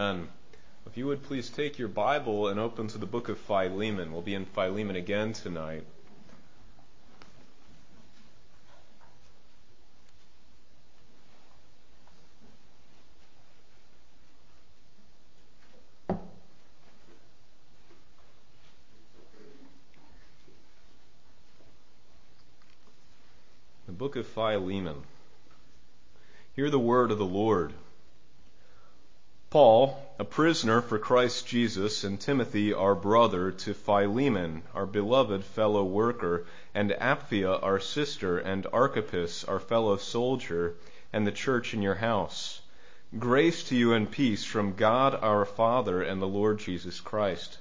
Amen. If you would please take your Bible and open to the book of Philemon. We'll be in Philemon again tonight. The book of Philemon. Hear the word of the Lord. Paul, a prisoner for Christ Jesus, and Timothy, our brother, to Philemon, our beloved fellow worker, and Apphia, our sister, and Archippus, our fellow soldier, and the church in your house. Grace to you and peace from God our Father and the Lord Jesus Christ.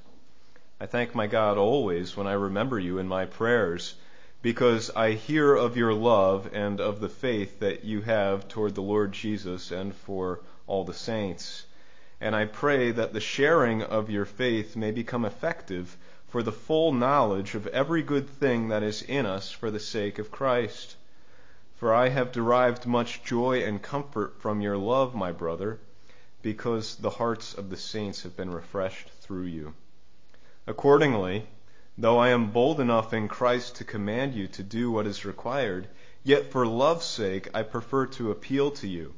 I thank my God always when I remember you in my prayers, because I hear of your love and of the faith that you have toward the Lord Jesus and for all the saints. And I pray that the sharing of your faith may become effective for the full knowledge of every good thing that is in us for the sake of Christ. For I have derived much joy and comfort from your love, my brother, because the hearts of the saints have been refreshed through you. Accordingly, though I am bold enough in Christ to command you to do what is required, yet for love's sake I prefer to appeal to you.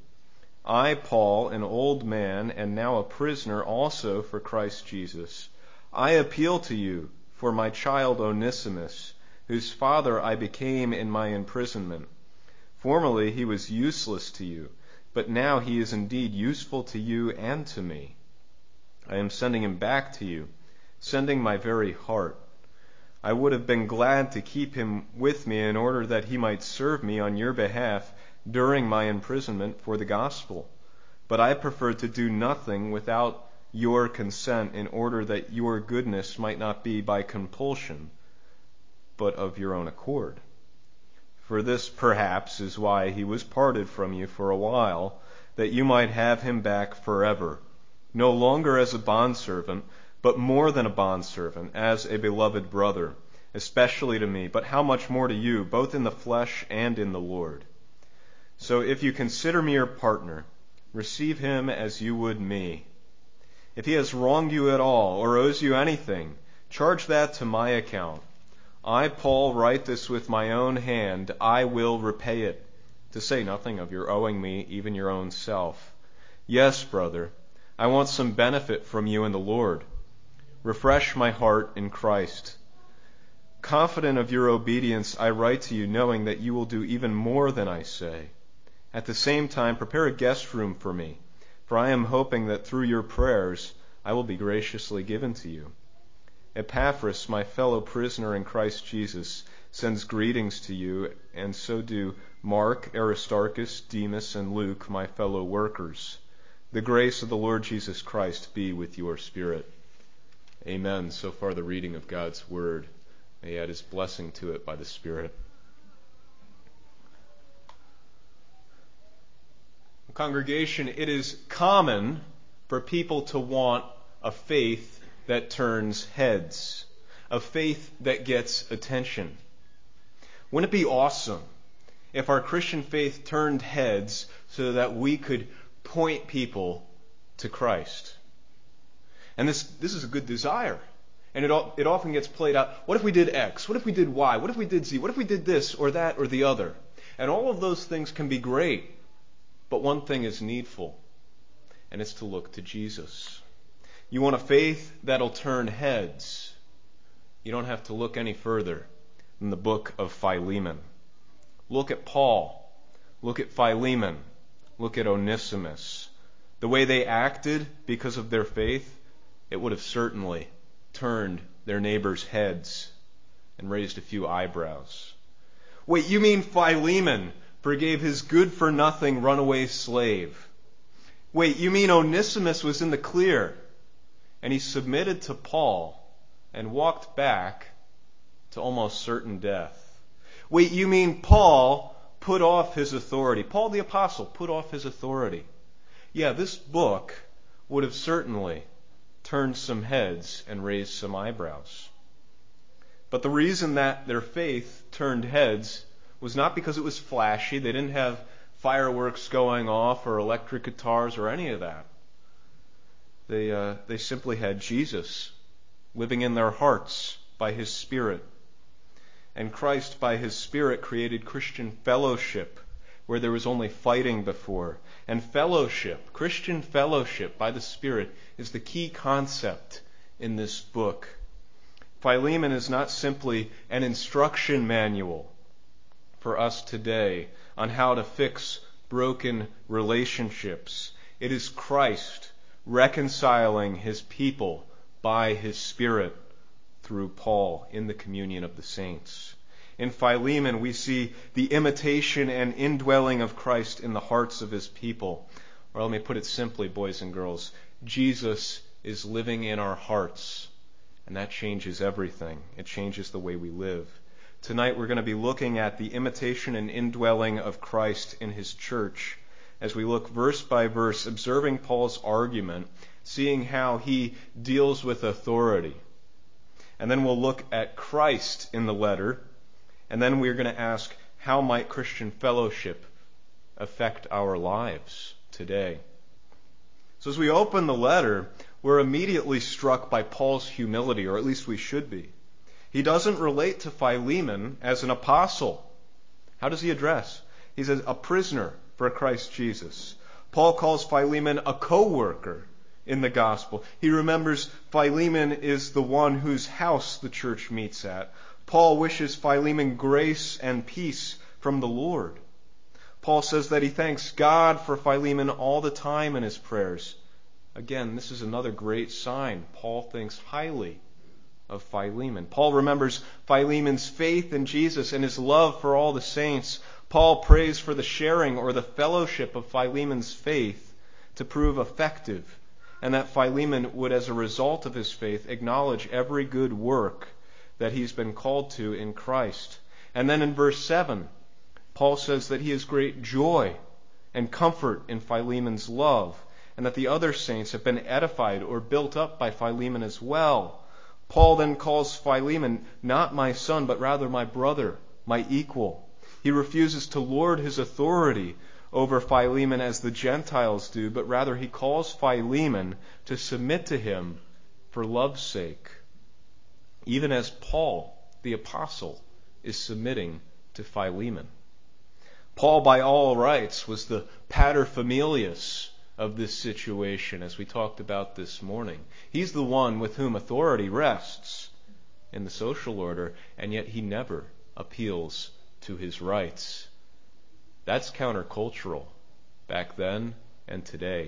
I, Paul, an old man, and now a prisoner also for Christ Jesus, I appeal to you for my child Onesimus, whose father I became in my imprisonment. Formerly he was useless to you, but now he is indeed useful to you and to me. I am sending him back to you, sending my very heart. I would have been glad to keep him with me in order that he might serve me on your behalf during my imprisonment for the gospel. But I preferred to do nothing without your consent in order that your goodness might not be by compulsion, but of your own accord. For this perhaps is why he was parted from you for a while, that you might have him back forever, no longer as a bondservant, but more than a bondservant, as a beloved brother, especially to me, but how much more to you, both in the flesh and in the Lord. So if you consider me your partner, receive him as you would me. If he has wronged you at all, or owes you anything, charge that to my account. I, Paul, write this with my own hand. I will repay it, to say nothing of your owing me even your own self. Yes, brother, I want some benefit from you in the Lord. Refresh my heart in Christ. Confident of your obedience, I write to you, knowing that you will do even more than I say. At the same time, prepare a guest room for me, for I am hoping that through your prayers I will be graciously given to you. Epaphras, my fellow prisoner in Christ Jesus, sends greetings to you, and so do Mark, Aristarchus, Demas, and Luke, my fellow workers. The grace of the Lord Jesus Christ be with your spirit. Amen. So far the reading of God's word. May he add his blessing to it by the Spirit. Congregation, it is common for people to want a faith that turns heads, a faith that gets attention. Wouldn't it be awesome if our Christian faith turned heads so that we could point people to Christ? And this is a good desire. And it often gets played out. What if we did X? What if we did Y? What if we did Z? What if we did this or that or the other? And all of those things can be great. But one thing is needful, and it's to look to Jesus. You want a faith that'll turn heads. You don't have to look any further than the book of Philemon. Look at Paul. Look at Philemon. Look at Onesimus. The way they acted because of their faith, it would have certainly turned their neighbors' heads and raised a few eyebrows. Wait, you mean Philemon forgave his good-for-nothing runaway slave? Wait, you mean Onesimus was in the clear, and he submitted to Paul and walked back to almost certain death? Wait, you mean Paul put off his authority? Paul the Apostle put off his authority. Yeah, this book would have certainly turned some heads and raised some eyebrows. But the reason that their faith turned heads was not because it was flashy. They didn't have fireworks going off or electric guitars or any of that. They simply had Jesus living in their hearts by His Spirit. And Christ, by His Spirit, created Christian fellowship where there was only fighting before. And fellowship, Christian fellowship by the Spirit, is the key concept in this book. Philemon is not simply an instruction manual for us today on how to fix broken relationships. It is Christ reconciling His people by His Spirit through Paul in the communion of the saints. In Philemon, we see the imitation and indwelling of Christ in the hearts of His people. Or let me put it simply, boys and girls, Jesus is living in our hearts, and that changes everything. It changes the way we live. Tonight we're going to be looking at the imitation and indwelling of Christ in His church as we look verse by verse, observing Paul's argument, seeing how he deals with authority. And then we'll look at Christ in the letter, and then we're going to ask, how might Christian fellowship affect our lives today? So as we open the letter, we're immediately struck by Paul's humility, or at least we should be. He doesn't relate to Philemon as an apostle. How does he address? He says, a prisoner for Christ Jesus. Paul calls Philemon a co-worker in the gospel. He remembers Philemon is the one whose house the church meets at. Paul wishes Philemon grace and peace from the Lord. Paul says that he thanks God for Philemon all the time in his prayers. Again, this is another great sign. Paul thinks highly of Philemon. Paul remembers Philemon's faith in Jesus and his love for all the saints. Paul prays for the sharing or the fellowship of Philemon's faith to prove effective, and that Philemon would, as a result of his faith, acknowledge every good work that he's been called to in Christ. And then in verse 7, Paul says that he has great joy and comfort in Philemon's love, and that the other saints have been edified or built up by Philemon as well. Paul then calls Philemon not my son, but rather my brother, my equal. He refuses to lord his authority over Philemon as the Gentiles do, but rather he calls Philemon to submit to him for love's sake, even as Paul, the apostle, is submitting to Philemon. Paul, by all rights, was the paterfamilias of this situation, as we talked about this morning. He's the one with whom authority rests in the social order, and yet he never appeals to his rights. That's countercultural back then and today.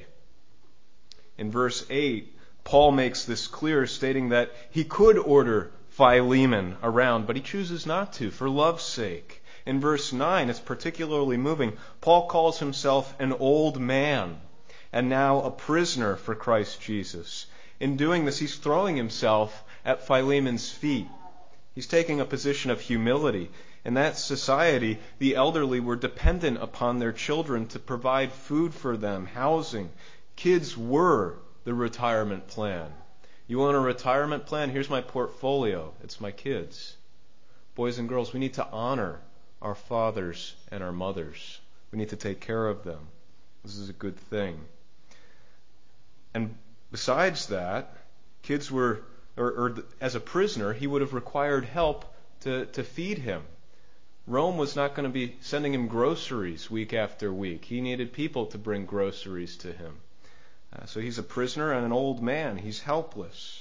In verse 8, Paul makes this clear, stating that he could order Philemon around, but he chooses not to, for love's sake. In verse 9, it's particularly moving. Paul calls himself an old man, and now a prisoner for Christ Jesus. In doing this, he's throwing himself at Philemon's feet. He's taking a position of humility. In that society, the elderly were dependent upon their children to provide food for them, housing. Kids were the retirement plan. You want a retirement plan? Here's my portfolio. It's my kids. Boys and girls, we need to honor our fathers and our mothers. We need to take care of them. This is a good thing. And besides that, kids were, or as a prisoner, he would have required help to feed him. Rome was not going to be sending him groceries week after week. He needed people to bring groceries to him. So he's a prisoner and an old man. He's helpless.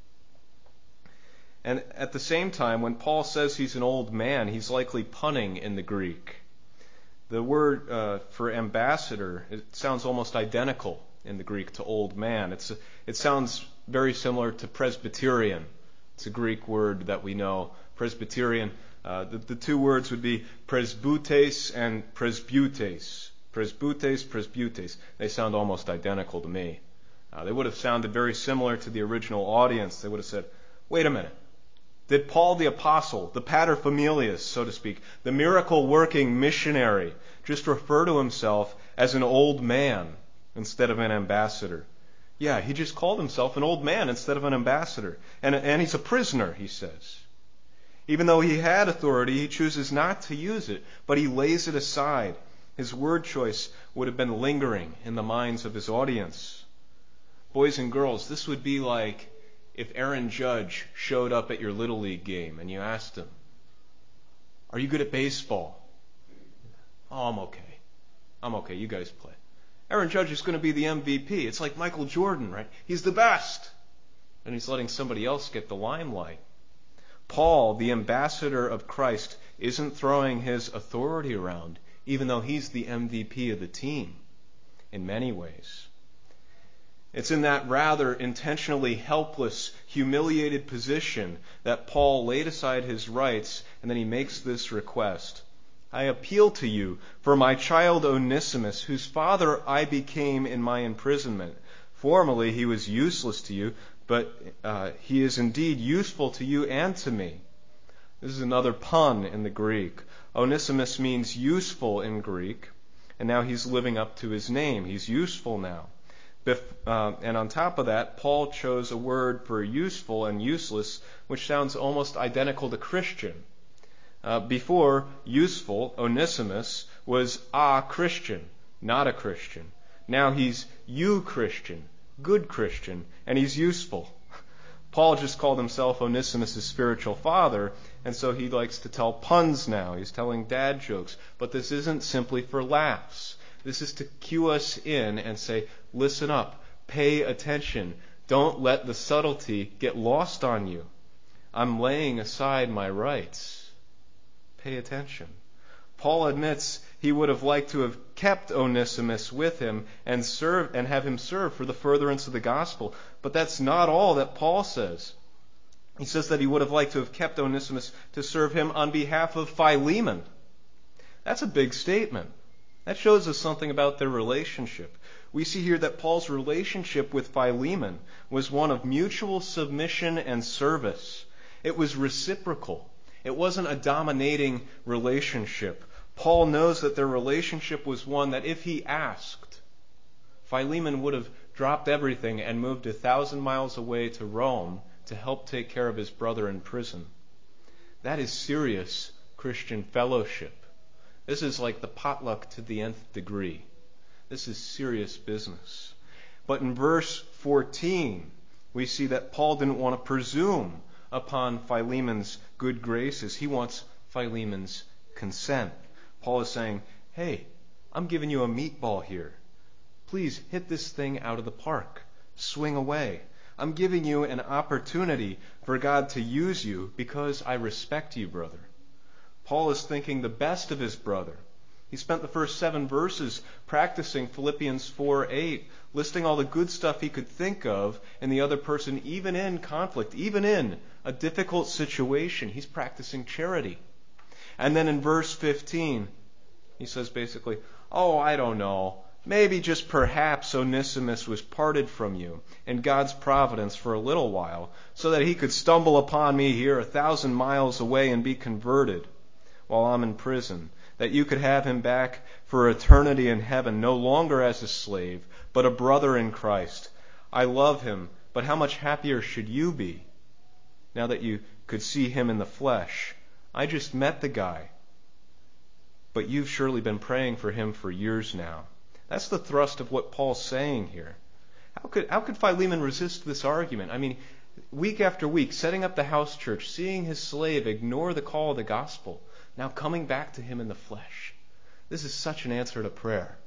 And at the same time, when Paul says he's an old man, he's likely punning in the Greek. The word for ambassador, it sounds almost identical in the Greek to old man. It sounds very similar to Presbyterian. It's a Greek word that we know. Presbyterian. The two words would be presbutes and presbutes. Presbutes, presbutes. They sound almost identical to me. They would have sounded very similar to the original audience. They would have said, wait a minute. Did Paul the apostle, the paterfamilias, so to speak, the miracle-working missionary, just refer to himself as an old man instead of an ambassador? Yeah, he just called himself an old man instead of an ambassador. And he's a prisoner, he says. Even though he had authority, he chooses not to use it, but he lays it aside. His word choice would have been lingering in the minds of his audience. Boys and girls, this would be like if Aaron Judge showed up at your Little League game and you asked him, "Are you good at baseball?" "Oh, I'm okay. I'm okay. You guys play." Aaron Judge is going to be the MVP. It's like Michael Jordan, right? He's the best. And he's letting somebody else get the limelight. Paul, the ambassador of Christ, isn't throwing his authority around, even though he's the MVP of the team in many ways. It's in that rather intentionally helpless, humiliated position that Paul laid aside his rights and then he makes this request. "I appeal to you for my child Onesimus, whose father I became in my imprisonment. Formerly he was useless to you, but he is indeed useful to you and to me." This is another pun in the Greek. Onesimus means useful in Greek, and now he's living up to his name. He's useful now. And on top of that, Paul chose a word for useful and useless, which sounds almost identical to Christian. Before, useful, Onesimus, was a Christian, not a Christian. Now he's Christian, good Christian, and he's useful. Paul just called himself Onesimus' spiritual father, and so he likes to tell puns now. He's telling dad jokes. But this isn't simply for laughs. This is to cue us in and say, listen up, pay attention. Don't let the subtlety get lost on you. I'm laying aside my rights. Pay attention. Paul admits he would have liked to have kept Onesimus with him and have him serve for the furtherance of the gospel. But that's not all that Paul says. He says that he would have liked to have kept Onesimus to serve him on behalf of Philemon. That's a big statement. That shows us something about their relationship. We see here that Paul's relationship with Philemon was one of mutual submission and service. It was reciprocal. It wasn't a dominating relationship. Paul knows that their relationship was one that if he asked, Philemon would have dropped everything and moved 1,000 miles away to Rome to help take care of his brother in prison. That is serious Christian fellowship. This is like the potluck to the nth degree. This is serious business. But in verse 14, we see that Paul didn't want to presume upon Philemon's good graces. He wants Philemon's consent. Paul is saying, hey, I'm giving you a meatball here. Please hit this thing out of the park. Swing away. I'm giving you an opportunity for God to use you because I respect you, brother. Paul is thinking the best of his brother. He spent the first 7 verses practicing Philippians 4:8, listing all the good stuff he could think of in the other person, even in conflict, even in a difficult situation. He's practicing charity. And then in verse 15, he says basically, oh, I don't know. Maybe just perhaps Onesimus was parted from you in God's providence for a little while so that he could stumble upon me here 1,000 miles away and be converted while I'm in prison, that you could have him back for eternity in heaven, no longer as a slave, but a brother in Christ. I love him, but how much happier should you be now that you could see him in the flesh? I just met the guy, but you've surely been praying for him for years now. That's the thrust of what Paul's saying here. How could Philemon resist this argument? I mean, week after week, setting up the house church, seeing his slave ignore the call of the gospel, now coming back to him in the flesh. This is such an answer to prayer.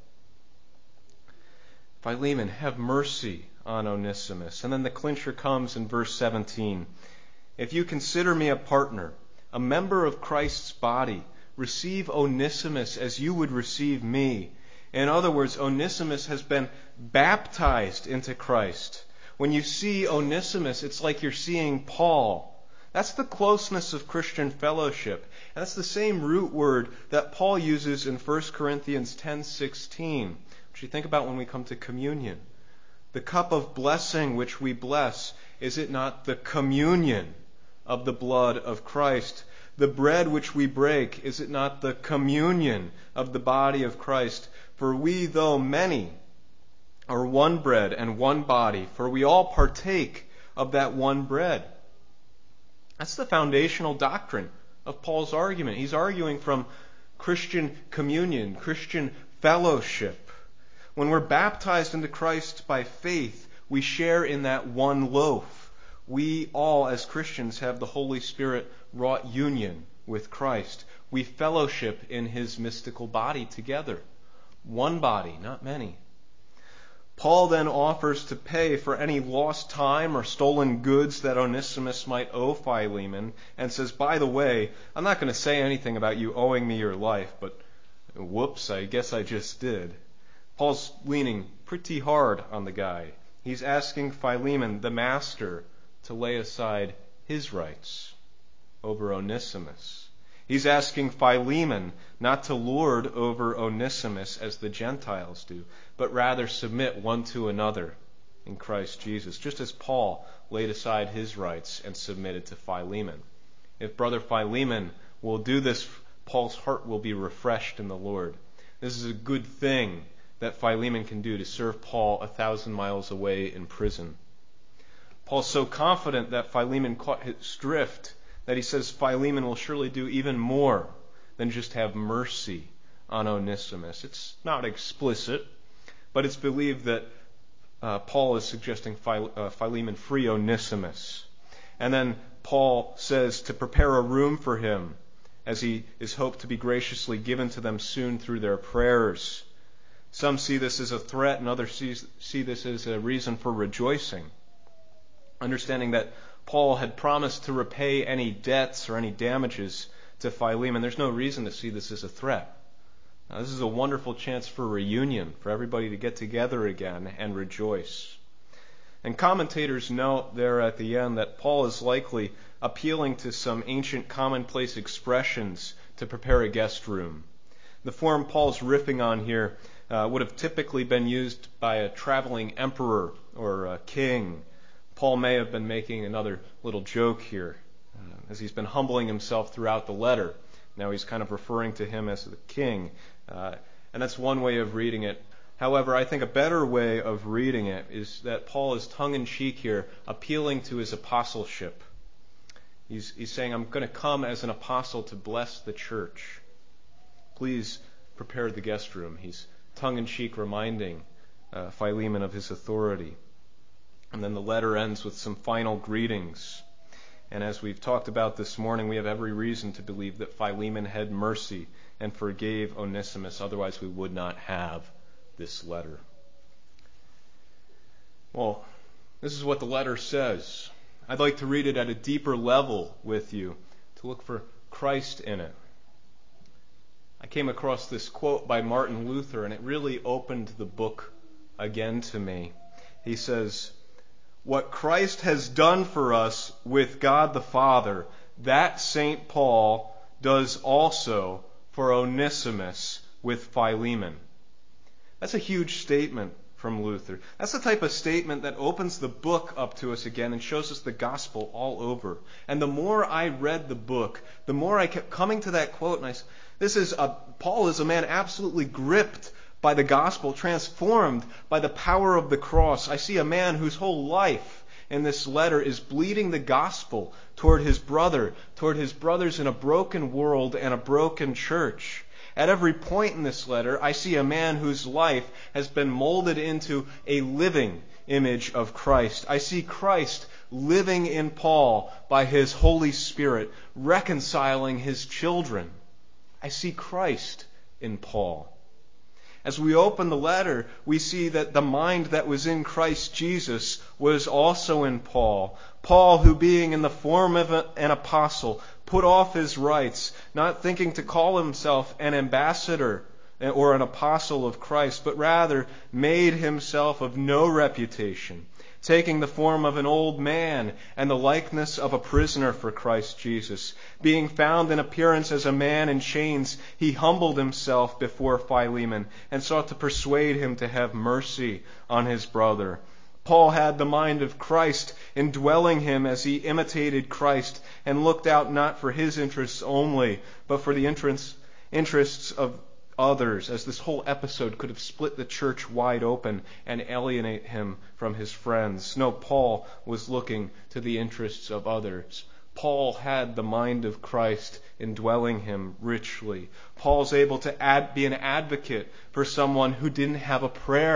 Philemon, have mercy on Onesimus. And then the clincher comes in verse 17. If you consider me a partner, a member of Christ's body, receive Onesimus as you would receive me. In other words, Onesimus has been baptized into Christ. When you see Onesimus, it's like you're seeing Paul. That's the closeness of Christian fellowship. And that's the same root word that Paul uses in 1 Corinthians 10:16, which you think about when we come to communion. The cup of blessing which we bless, is it not the communion of the blood of Christ? The bread which we break, is it not the communion of the body of Christ? For we, though many, are one bread and one body, for we all partake of that one bread. That's the foundational doctrine of Paul's argument. He's arguing from Christian communion, Christian fellowship. When we're baptized into Christ by faith, We share in that one loaf. We all, as Christians, have the Holy Spirit wrought union with Christ. We fellowship in his mystical body together. One body, not many. Paul then offers to pay for any lost time or stolen goods that Onesimus might owe Philemon, and says, by the way, I'm not going to say anything about you owing me your life, but whoops, I guess I just did. Paul's leaning pretty hard on the guy. He's asking Philemon, the master, to lay aside his rights over Onesimus. He's asking Philemon not to lord over Onesimus as the Gentiles do, but rather submit one to another in Christ Jesus, just as Paul laid aside his rights and submitted to Philemon. If brother Philemon will do this, Paul's heart will be refreshed in the Lord. This is a good thing that Philemon can do to serve Paul 1,000 miles away in prison. Paul's so confident that Philemon caught his drift that he says Philemon will surely do even more than just have mercy on Onesimus. It's not explicit, but it's believed that Paul is suggesting Philemon free Onesimus. And then Paul says to prepare a room for him, as he is hoped to be graciously given to them soon through their prayers. Some see this as a threat, and others see this as a reason for rejoicing, understanding that Paul had promised to repay any debts or any damages to Philemon. There's no reason to see this as a threat. Now, this is a wonderful chance for reunion, for everybody to get together again and rejoice. And commentators note there at the end that Paul is likely appealing to some ancient commonplace expressions to prepare a guest room. The form Paul's riffing on here would have typically been used by a traveling emperor or a king. Paul may have been making another little joke here, as he's been humbling himself throughout the letter. Now he's kind of referring to him as the king, and that's one way of reading it. However, I think a better way of reading it is that Paul is tongue-in-cheek here, appealing to his apostleship. He's saying, I'm going to come as an apostle to bless the church. Please prepare the guest room. He's tongue-in-cheek reminding Philemon of his authority. And then the letter ends with some final greetings. And as we've talked about this morning, we have every reason to believe that Philemon had mercy and forgave Onesimus. Otherwise, we would not have this letter. Well, this is what the letter says. I'd like to read it at a deeper level with you, to look for Christ in it. I came across this quote by Martin Luther, and it really opened the book again to me. He says, "What Christ has done for us with God the Father, that St. Paul does also for Onesimus with Philemon." That's a huge statement from Luther. That's the type of statement that opens the book up to us again and shows us the gospel all over. And the more I read the book, the more I kept coming to that quote, and Paul is a man absolutely gripped by the gospel, transformed by the power of the cross. I see a man whose whole life in this letter is bleeding the gospel toward his brothers in a broken world and a broken church. At every point in this letter, I see a man whose life has been molded into a living image of Christ. I see Christ living in Paul by his Holy Spirit, reconciling his children. I see Christ in Paul. As we open the letter, we see that the mind that was in Christ Jesus was also in Paul. Paul, who being in the form of an apostle, put off his rights, not thinking to call himself an ambassador or an apostle of Christ, but rather made himself of no reputation, taking the form of an old man and the likeness of a prisoner for Christ Jesus. Being found in appearance as a man in chains, he humbled himself before Philemon and sought to persuade him to have mercy on his brother. Paul had the mind of Christ, indwelling him as he imitated Christ and looked out not for his interests only, but for the interests of others, as this whole episode could have split the church wide open and alienate him from his friends. No, Paul was looking to the interests of others. Paul had the mind of Christ indwelling him richly. Paul's able to be an advocate for someone who didn't have a prayer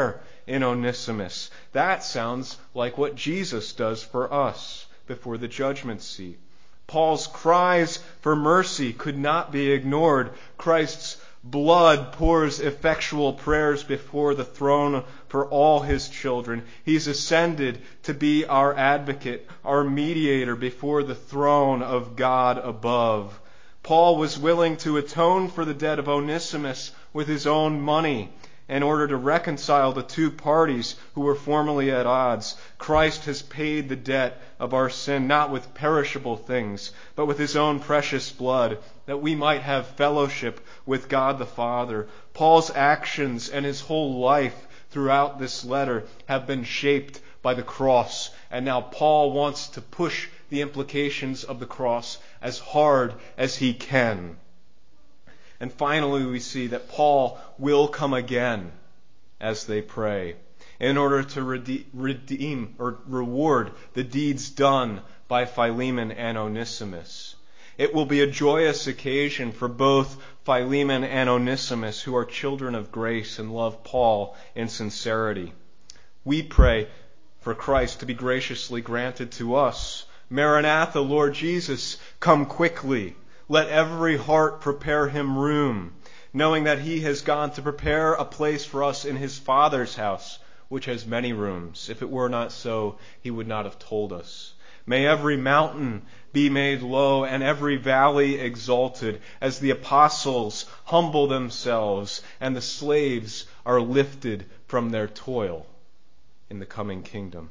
in Onesimus. That sounds like what Jesus does for us before the judgment seat. Paul's cries for mercy could not be ignored. Christ's blood pours effectual prayers before the throne for all his children. He's ascended to be our advocate, our mediator before the throne of God above. Paul was willing to atone for the debt of Onesimus with his own money in order to reconcile the two parties who were formerly at odds. Christ has paid the debt of our sin, not with perishable things, but with his own precious blood, that we might have fellowship with God the Father. Paul's actions and his whole life throughout this letter have been shaped by the cross, and now Paul wants to push the implications of the cross as hard as he can. And finally, we see that Paul will come again as they pray in order to redeem or reward the deeds done by Philemon and Onesimus. It will be a joyous occasion for both Philemon and Onesimus, who are children of grace and love Paul in sincerity. We pray for Christ to be graciously granted to us. Maranatha, Lord Jesus, come quickly. Let every heart prepare him room, knowing that he has gone to prepare a place for us in his Father's house, which has many rooms. If it were not so, he would not have told us. May every mountain be made low and every valley exalted, as the apostles humble themselves and the slaves are lifted from their toil in the coming kingdom.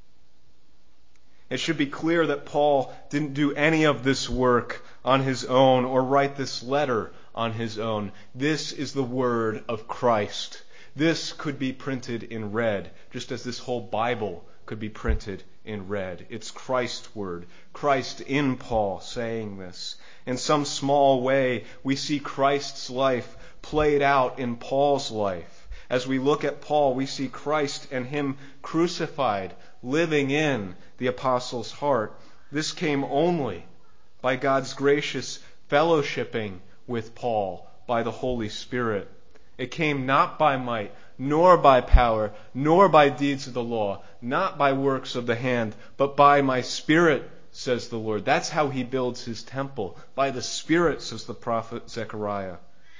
It should be clear that Paul didn't do any of this work on his own or write this letter on his own. This is the word of Christ. This could be printed in red, just as this whole Bible could be printed in red. It's Christ's word. Christ in Paul saying this. In some small way, we see Christ's life played out in Paul's life. As we look at Paul, we see Christ and him crucified, living in the apostle's heart. This came only by God's gracious fellowshipping with Paul by the Holy Spirit. It came not by might, nor by power, nor by deeds of the law, not by works of the hand, but by my Spirit, says the Lord. That's how he builds his temple. By the Spirit, says the prophet Zechariah.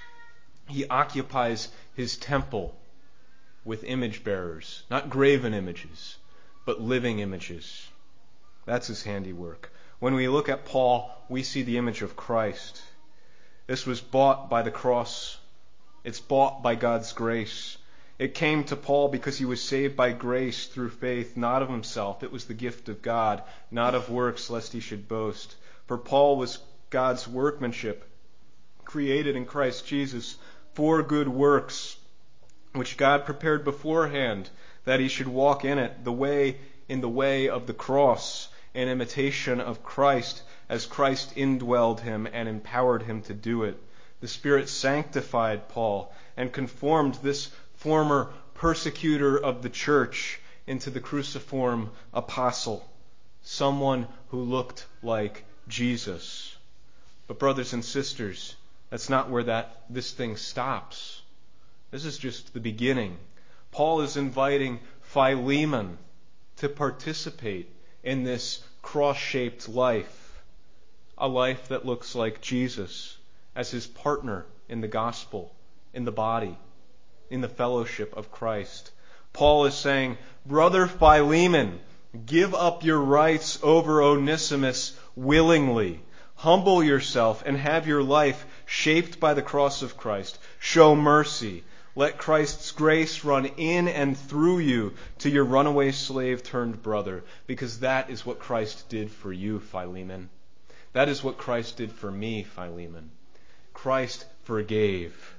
He occupies his temple with image bearers, not graven images, but living images. That's his handiwork. When we look at Paul, we see the image of Christ. This was bought by the cross. It's bought by God's grace. It came to Paul because he was saved by grace through faith, not of himself. It was the gift of God, not of works, lest he should boast. For Paul was God's workmanship, created in Christ Jesus for good works, which God prepared beforehand, that he should walk in it, in the way of the cross, in imitation of Christ, as Christ indwelled him and empowered him to do it. The Spirit sanctified Paul and conformed this former persecutor of the church into the cruciform apostle, someone who looked like Jesus. But brothers and sisters, that's not where this thing stops. This is just the beginning. Paul is inviting Philemon to participate in this cross-shaped life, a life that looks like Jesus as his partner in the gospel, in the body, in the fellowship of Christ. Paul is saying, Brother Philemon, give up your rights over Onesimus willingly. Humble yourself and have your life shaped by the cross of Christ. Show mercy. Let Christ's grace run in and through you to your runaway slave turned brother, because that is what Christ did for you, Philemon. That is what Christ did for me, Philemon. Christ forgave.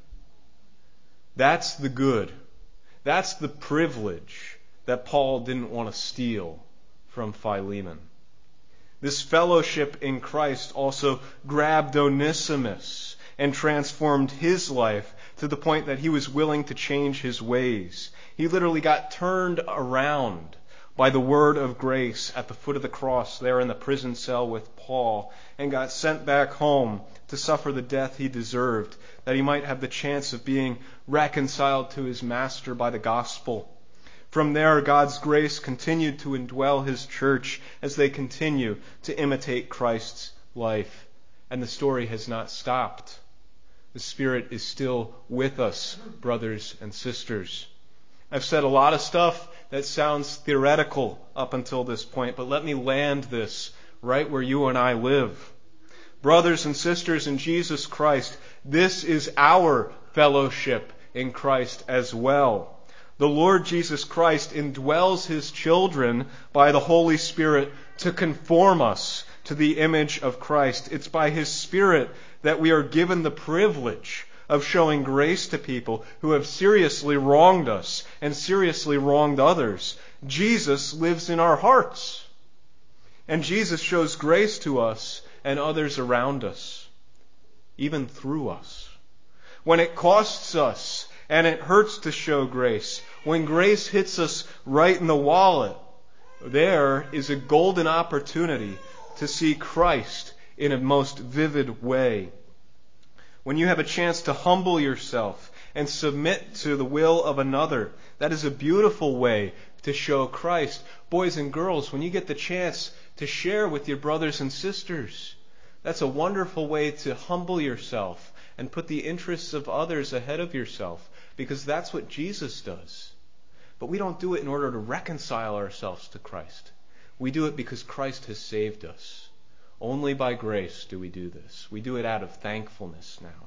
That's the good. That's the privilege that Paul didn't want to steal from Philemon. This fellowship in Christ also grabbed Onesimus and transformed his life to the point that he was willing to change his ways. He literally got turned around by the word of grace at the foot of the cross there in the prison cell with Paul, and got sent back home to suffer the death he deserved, that he might have the chance of being reconciled to his master by the gospel. From there, God's grace continued to indwell His church as they continue to imitate Christ's life. And the story has not stopped. The Spirit is still with us, brothers and sisters. I've said a lot of stuff that sounds theoretical up until this point, but let me land this right where you and I live. Brothers and sisters in Jesus Christ, this is our fellowship in Christ as well. The Lord Jesus Christ indwells His children by the Holy Spirit to conform us to the image of Christ. It's by His Spirit that we are given the privilege of showing grace to people who have seriously wronged us and seriously wronged others. Jesus lives in our hearts. And Jesus shows grace to us and others around us, even through us. When it costs us and it hurts to show grace, when grace hits us right in the wallet, there is a golden opportunity to see Christ in a most vivid way. When you have a chance to humble yourself and submit to the will of another, that is a beautiful way to show Christ. Boys and girls, when you get the chance to share with your brothers and sisters, that's a wonderful way to humble yourself and put the interests of others ahead of yourself, because that's what Jesus does. But we don't do it in order to reconcile ourselves to Christ. We do it because Christ has saved us. Only by grace do we do this. We do it out of thankfulness now.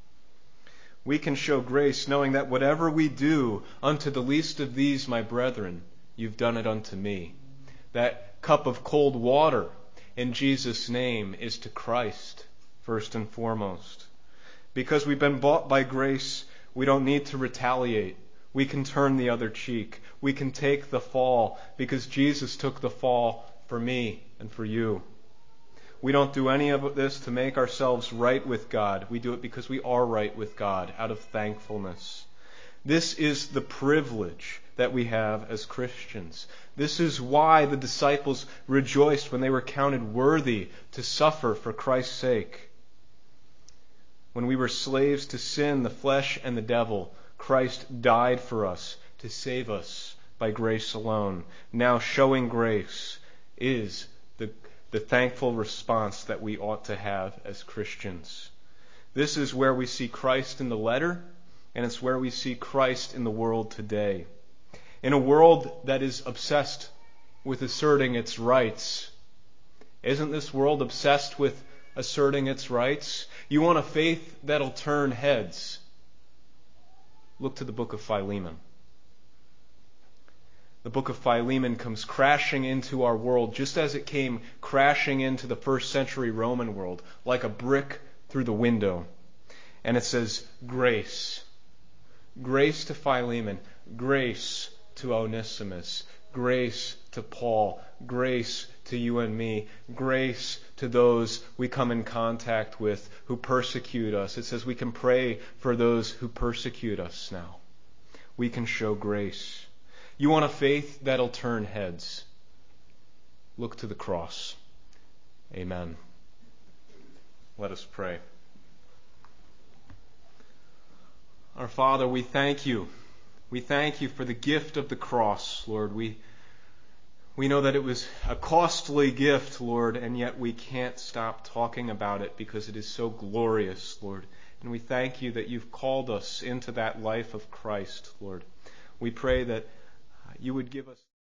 We can show grace knowing that whatever we do unto the least of these, my brethren, you've done it unto me. That cup of cold water in Jesus' name is to Christ, first and foremost. Because we've been bought by grace, we don't need to retaliate. We can turn the other cheek. We can take the fall because Jesus took the fall for me and for you. We don't do any of this to make ourselves right with God. We do it because we are right with God out of thankfulness. This is the privilege that we have as Christians. This is why the disciples rejoiced when they were counted worthy to suffer for Christ's sake. When we were slaves to sin, the flesh, and the devil, Christ died for us to save us by grace alone. Now showing grace is the thankful response that we ought to have as Christians. This is where we see Christ in the letter, and it's where we see Christ in the world today. In a world that is obsessed with asserting its rights. Isn't this world obsessed with asserting its rights? You want a faith that'll turn heads. Look to the book of Philemon. The book of Philemon comes crashing into our world just as it came crashing into the first century Roman world, like a brick through the window. And it says, grace. Grace to Philemon. Grace to Onesimus. Grace to Paul. Grace to you and me. Grace to those we come in contact with who persecute us. It says we can pray for those who persecute us now. We can show grace. You want a faith that'll turn heads? Look to the cross. Amen. Let us pray. Our Father, we thank you. We thank you for the gift of the cross, Lord. We know that it was a costly gift, Lord, and yet we can't stop talking about it because it is so glorious, Lord. And we thank you that you've called us into that life of Christ, Lord. We pray that you would give us